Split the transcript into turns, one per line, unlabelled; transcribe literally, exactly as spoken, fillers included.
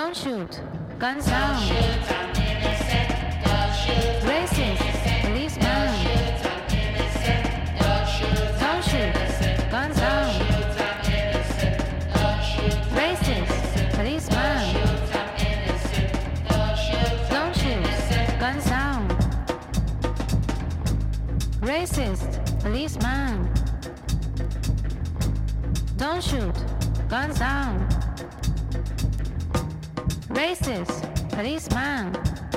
Don't shoot. Guns down. Racist. Policeman. Don't shoot. Guns down. Racist. Policeman. Don't shoot. Guns down. Racist. Policeman. Don't shoot. Guns down. Racist. Policeman.